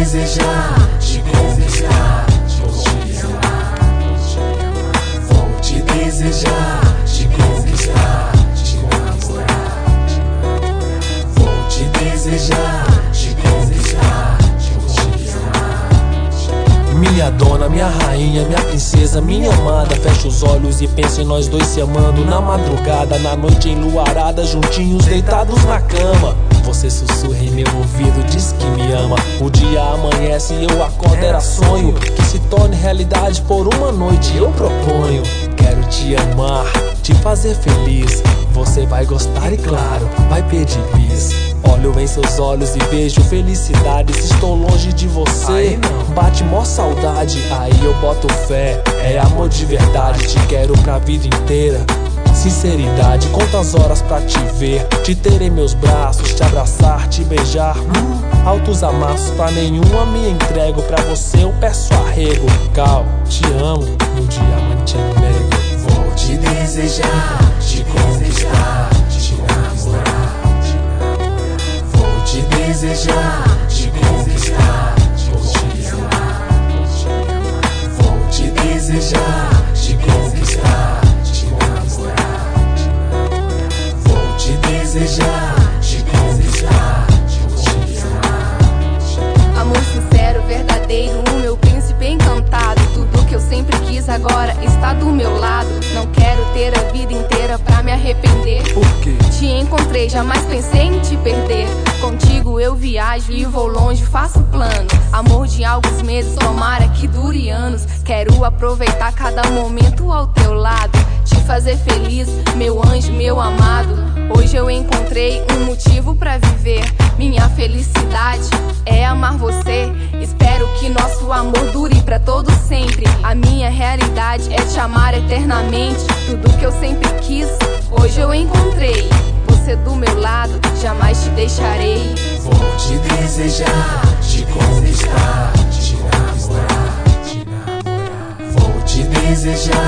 desejar, te conquistar, vou te amar. Vou te desejar, te conquistar, te namorar. Vou te desejar, te conquistar, vou te amar. Minha dona, minha rainha, minha princesa, minha amada. Fecha os olhos e pensa em nós dois se amando. Na madrugada, na noite enluarada, juntinhos deitados na cama. Você sussurra em meu ouvido, diz que me ama. O dia amanhece e eu acordo, era sonho que se torne realidade por uma noite. Eu proponho, quero te amar, te fazer feliz. Você vai gostar e claro, vai pedir bis. Olho em seus olhos e vejo felicidade. Se estou longe de você, bate mó saudade. Aí eu boto fé, é amor de verdade. Te quero pra vida inteira, sinceridade. Quantas horas pra te ver, te ter em meus braços, te abraçar, te beijar. Altos amassos, pra nenhuma me entrego. Pra você eu peço arrego. Cal, te amo, meu diamante é nego. Vou te desejar, te conquistar, te namorar. Vou te desejar, te conquistar, vou te amar. Vou te desejar, te conquistar, te namorar. Vou te desejar, te conquistar, vou te amar. Amor sincero, verdadeiro, o meu príncipe encantado. Tudo que eu sempre quis agora está do meu lado. Não quero ter a vida inteira pra me arrepender. Por quê? Te encontrei, jamais pensei em te perder. Contigo eu viajo e vou longe, faço planos. Amor de alguns meses, tomara que dure anos. Quero aproveitar cada momento ao teu lado, te fazer feliz, meu anjo, meu amado. Hoje eu encontrei um motivo pra viver. Minha felicidade é amar você. Espero que nosso amor dure pra todo sempre. A minha realidade é te amar eternamente. Tudo que eu sempre quis, hoje eu encontrei. Você do meu lado, jamais te deixarei. Vou te desejar, te conquistar, te namorar. Vou te desejar,